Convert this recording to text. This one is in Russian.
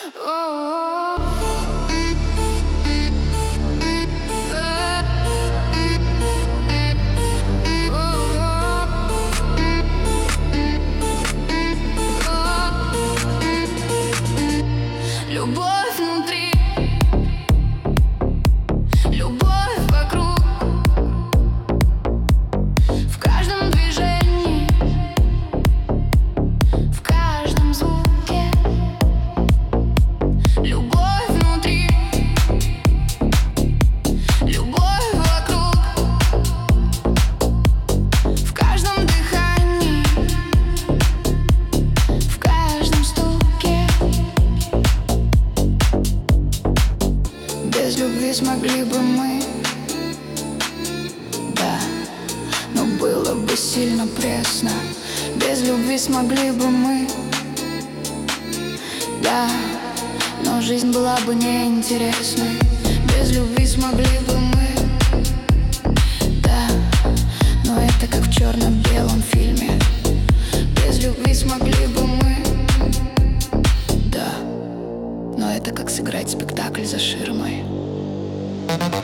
Любовь внутри, любовь вокруг, в каждом движении, в каждом звуке. Любовь внутри, любовь вокруг, в каждом дыхании, в каждом стуке. Без любви смогли бы мы, да, но было бы сильно пресно. Без любви смогли бы мы, да, но жизнь была бы неинтересна. Без любви смогли бы мы, да, но это как в черно-белом фильме. Без любви смогли бы мы, да, но это как сыграть спектакль за ширмой.